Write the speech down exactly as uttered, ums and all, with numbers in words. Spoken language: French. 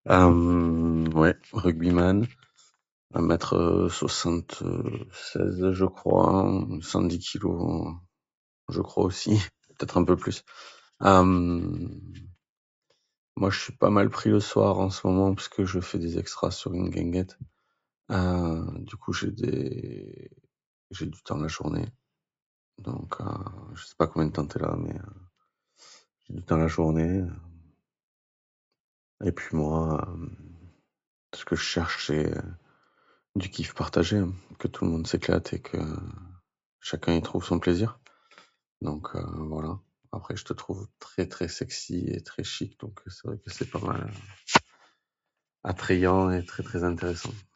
Euh, ouais, rugbyman, un mètre soixante-seize, je crois, cent dix kilos, je crois aussi, peut-être un peu plus. Euh, moi, je suis pas mal pris le soir en ce moment parce que je fais des extras sur une guinguette. Euh, du coup, j'ai des, j'ai du temps la journée. Donc, euh, je sais pas combien de temps t'es là, mais euh, j'ai du temps la journée. Et puis moi, euh, ce que je cherche, c'est euh, du kiff partagé, hein, que tout le monde s'éclate et que chacun y trouve son plaisir. Donc euh, voilà. Après, je te trouve très très sexy et très chic, donc c'est vrai que c'est pas mal euh, attrayant et très très intéressant.